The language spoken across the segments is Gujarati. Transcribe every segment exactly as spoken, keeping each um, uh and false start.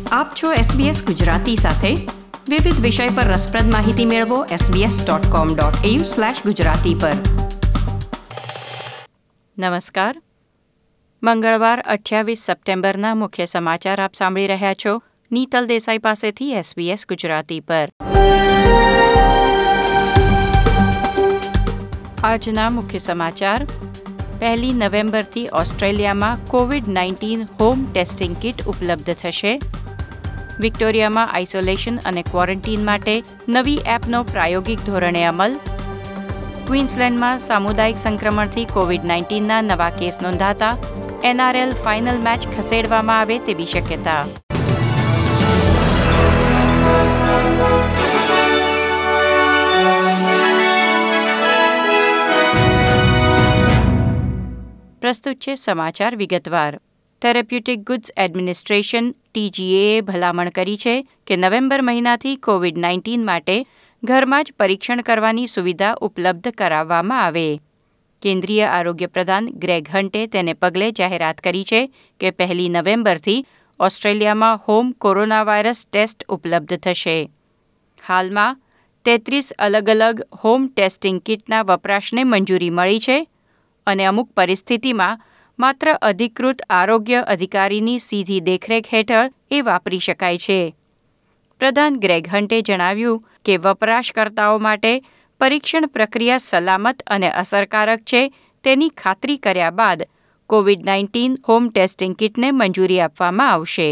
આપ છો એસબીએસ ગુજરાતી સાથે. વિવિધ વિષય પર રસપ્રદ માહિતી મેળવો SBS dot com dot AU slash Gujarati પર. નમસ્કાર. મંગળવાર અઠ્યાવીસ સપ્ટેમ્બરના મુખ્ય સમાચાર આપ સાંભળી રહ્યા છો નીતલ દેસાઈ પાસેથી એસબીએસ ગુજરાતી પર. આજના મુખ્ય સમાચાર. પહેલી નવેમ્બરથી ઓસ્ટ્રેલિયામાં COVID nineteen home testing kit ઉપલબ્ધ થશે. વિક્ટોરિયામાં આઇસોલેશન અને ક્વોરન્ટીન માટે નવી એપનો પ્રાયોગિક ધોરણે અમલ. ક્વીન્સલેન્ડમાં સામુદાયિક સંક્રમણથી કોવિડ નાઇન્ટીનના નવા કેસ નોંધાતા એનઆરએલ ફાઇનલ મેચ ખસેડવામાં આવે તેવી શક્યતા. પ્રસ્તુત છે સમાચાર વિગતવાર. થેરેપ્યુટિક ગુડ્સ એડમિનિસ્ટ્રેશન ટીજીએએ ભલામણ કરી છે કે નવેમ્બર મહિનાથી કોવિડ નાઇન્ટીન માટે ઘરમાં જ પરીક્ષણ કરવાની સુવિધા ઉપલબ્ધ કરાવવામાં આવે. કેન્દ્રીય આરોગ્ય પ્રધાન ગ્રેગ હન્ટે તેને પગલે જાહેરાત કરી છે કે પહેલી નવેમ્બરથી ઓસ્ટ્રેલિયામાં હોમ કોરોના વાયરસ ટેસ્ટ ઉપલબ્ધ થશે. હાલમાં તેત્રીસ અલગ અલગ હોમ ટેસ્ટિંગ કિટના વપરાશને મંજૂરી મળી છે અને અમુક પરિસ્થિતિમાં માત્ર અધિકૃત આરોગ્ય અધિકારીની સીધી દેખરેખ હેઠળ એ વાપરી શકાય છે. પ્રધાન ગ્રેગ હન્ટે જણાવ્યું કે વપરાશકર્તાઓ માટે પરીક્ષણ પ્રક્રિયા સલામત અને અસરકારક છે તેની ખાતરી કર્યા બાદ કોવિડ નાઇન્ટીન હોમ ટેસ્ટિંગ કિટને મંજૂરી આપવામાં આવશે.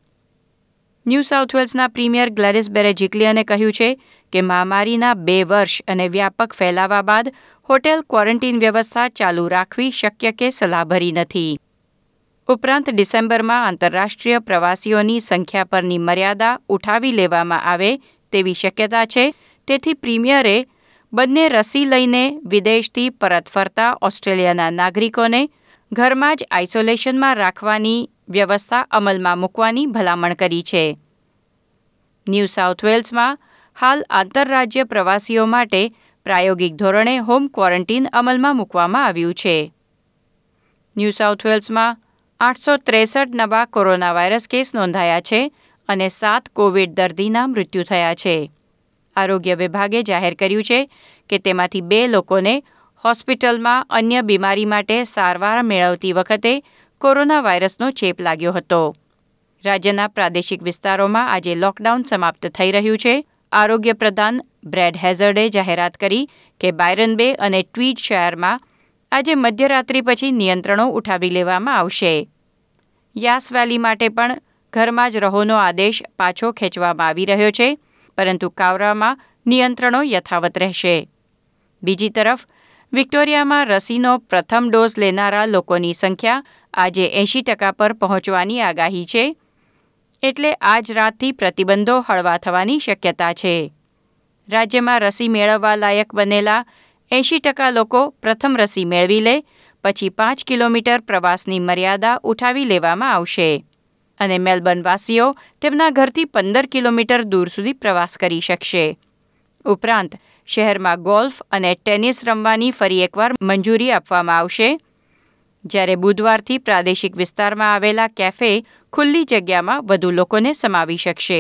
ન્યૂ સાઉથ વેલ્સના પ્રીમિયર ગ્લેડિસ બેરેજિક્લિયને કહ્યું છે કે મહામારીના બે વર્ષ અને વ્યાપક ફેલાવા બાદ હોટેલ ક્વોરન્ટીન વ્યવસ્થા ચાલુ રાખવી શક્ય કે સલાહભરી નથી. ઉપરાંત ડિસેમ્બરમાં આંતરરાષ્ટ્રીય પ્રવાસીઓની સંખ્યા પરની મર્યાદા ઉઠાવી લેવામાં આવે તેવી શક્યતા છે. તેથી પ્રીમિયરે બંને રસી લઈને વિદેશથી પરત ફરતા ઓસ્ટ્રેલિયાના નાગરિકોને ઘરમાં જ આઇસોલેશનમાં રાખવાની વ્યવસ્થા અમલમાં મૂકવાની ભલામણ કરી છે. ન્યૂ સાઉથ વેલ્સમાં હાલ આંતરરાજ્ય પ્રવાસીઓ માટે પ્રાયોગિક ધોરણે હોમ ક્વોરન્ટીન અમલમાં મૂકવામાં આવ્યું છે. ન્યૂ સાઉથ વેલ્સમાં આઠસો ત્રેસઠ નવા કોરોના વાયરસ કેસ નોંધાયા છે અને સાત કોવિડ દર્દીના મૃત્યુ થયા છે. આરોગ્ય વિભાગે જાહેર કર્યું છે કે તેમાંથી બે લોકોને હોસ્પિટલમાં અન્ય બીમારી માટે સારવાર મેળવતી વખતે કોરોના વાયરસનો ચેપ લાગ્યો હતો. રાજ્યના પ્રાદેશિક વિસ્તારોમાં આજે લોકડાઉન સમાપ્ત થઈ રહ્યું છે. આરોગ્ય પ્રધાન બ્રેડ હેઝર્ડે જાહેરાત કરી કે બાયરન બે અને ટ્વીડ શહેરમાં આજે મધ્યરાત્રિ પછી નિયંત્રણો ઉઠાવી લેવામાં આવશે. યાસ વેલી માટે પણ ઘરમાં જ રહોનો આદેશ પાછો ખેંચવામાં આવી રહ્યો છે, પરંતુ કાવરામાં નિયંત્રણો યથાવત રહેશે. બીજી તરફ વિક્ટોરિયામાં રસીનો પ્રથમ ડોઝ લેનારા લોકોની સંખ્યા આજે એંશી ટકા પર પહોંચવાની આગાહી છે, એટલે આજ રાતથી પ્રતિબંધો હળવા થવાની શક્યતા છે. રાજ્યમાં રસી મેળવવા લાયક બનેલા એંશી ટકા લોકો પ્રથમ રસી મેળવી લે પછી પાંચ કિલોમીટર પ્રવાસની મર્યાદા ઉઠાવી લેવામાં આવશે અને મેલબર્નવાસીઓ તેમના ઘરથી પંદર કિલોમીટર દૂર સુધી પ્રવાસ કરી શકશે. ઉપરાંત શહેરમાં ગોલ્ફ અને ટેનિસ રમવાની ફરી એકવાર મંજૂરી આપવામાં આવશે, જ્યારે બુધવારથી પ્રાદેશિક વિસ્તારમાં આવેલા કેફે ખુલ્લી જગ્યામાં વધુ લોકોને સમાવી શકશે.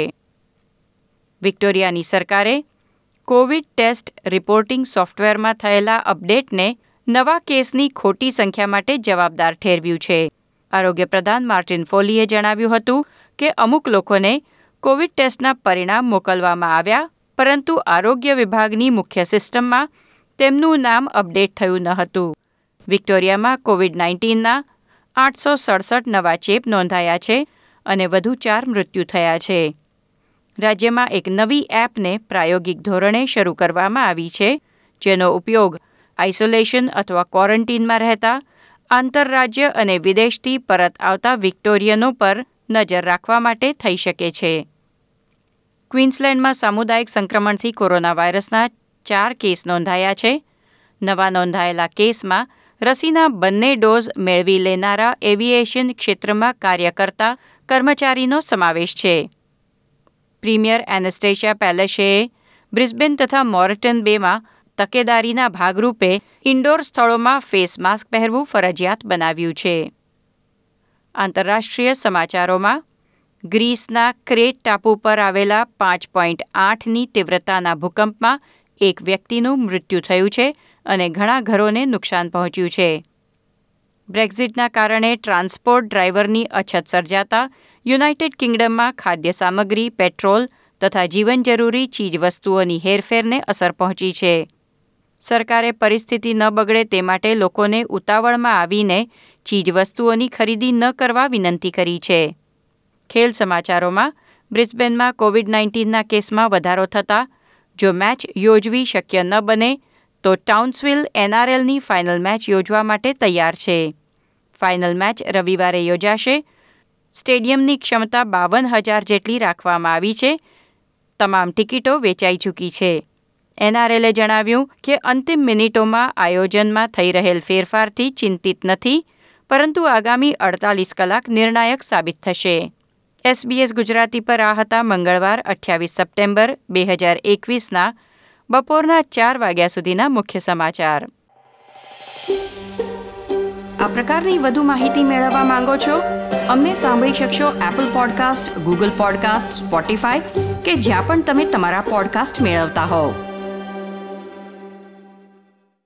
વિક્ટોરિયાની સરકારે કોવિડ ટેસ્ટ રિપોર્ટિંગ સોફ્ટવેરમાં થયેલા અપડેટને નવા કેસની ખોટી સંખ્યા માટે જવાબદાર ઠેરવ્યું છે. આરોગ્ય પ્રધાન માર્ટિન ફોલીએ જણાવ્યું હતું કે અમુક લોકોને કોવિડ ટેસ્ટના પરિણામ મોકલવામાં આવ્યા, પરંતુ આરોગ્ય વિભાગની મુખ્ય સિસ્ટમમાં તેમનું નામ અપડેટ થયું ન હતું. વિક્ટોરિયામાં કોવિડ નાઇન્ટીનના આઠસો સડસઠ નવા ચેપ નોંધાયા છે અને વધુ ચાર મૃત્યુ થયા છે. રાજ્યમાં એક નવી એપને પ્રાયોગિક ધોરણે શરૂ કરવામાં આવી છે, જેનો ઉપયોગ આઇસોલેશન અથવા ક્વોરન્ટીનમાં રહેતા આંતરરાજ્ય અને વિદેશથી પરત આવતા વિક્ટોરિયનો પર નજર રાખવા માટે થઈ શકે છે. ક્વીન્સલેન્ડમાં સામુદાયિક સંક્રમણથી કોરોના વાયરસના ચાર કેસ નોંધાયા છે. નવા નોંધાયેલા કેસમાં રસીના બંને ડોઝ મેળવી લેનારા એવિએશન ક્ષેત્રમાં કાર્ય કરતા કર્મચારીનો સમાવેશ છે. પ્રીમિયર એનેસ્ટેશિયા પેલેશેએ બ્રિસ્બેન તથા મોરટન બેમાં તકેદારીના ભાગરૂપે ઇન્ડોર સ્થળોમાં ફેસ માસ્ક પહેરવું ફરજિયાત બનાવ્યું છે. આંતરરાષ્ટ્રીય સમાચારોમાં ગ્રીસના ક્રેટ ટાપુ પર આવેલા પાંચ પોઈન્ટ આઠની તીવ્રતાના ભૂકંપમાં એક વ્યક્તિનું મૃત્યુ થયું છે અને ઘણા ઘરોને નુકસાન પહોંચ્યું છે. બ્રેક્ઝિટના કારણે ટ્રાન્સપોર્ટ ડ્રાઈવરની અછત સર્જાતા યુનાઇટેડ કિંગડમમાં ખાદ્ય સામગ્રી, પેટ્રોલ તથા જીવન જરૂરી ચીજવસ્તુઓની હેરફેરને અસર પહોંચી છે. સરકારે પરિસ્થિતિ ન બગડે તે માટે લોકોને ઉતાવળમાં આવીને ચીજવસ્તુઓની ખરીદી ન કરવા વિનંતી કરી છે. ખેલ સમાચારોમાં બ્રિસ્બેનમાં કોવિડ નાઇન્ટીનના કેસમાં વધારો થતાં જો મેચ યોજવી શક્ય ન બને તો ટાઉન્સવિલ એનઆરએલની ફાઇનલ મેચ યોજવા માટે તૈયાર છે. ફાઇનલ મેચ રવિવારે યોજાશે. સ્ટેડિયમની ક્ષમતા બાવન હજાર જેટલી રાખવામાં આવી છે. તમામ ટિકિટો વેચાઈ ચૂકી છે. એનઆરએલે જણાવ્યું કે અંતિમ મિનિટોમાં આયોજનમાં થઈ રહેલ ફેરફારથી ચિંતિત નથી, પરંતુ આગામી અડતાલીસ કલાક નિર્ણાયક સાબિત થશે. એસબીએસ ગુજરાતી પર આ હતા મંગળવાર અઠ્યાવીસ સપ્ટેમ્બર બે હજાર એકવીસના બપોરના ચાર વાગ્યા સુધીના મુખ્ય સમાચાર. આ પ્રકારની વધુ માહિતી મેળવવા માંગો છો? અમને સાંભળી શકશો Apple podcast, Google podcast, Spotify કે જ્યાં પણ તમે તમારા પોડકાસ્ટ મેળવતા હોવ.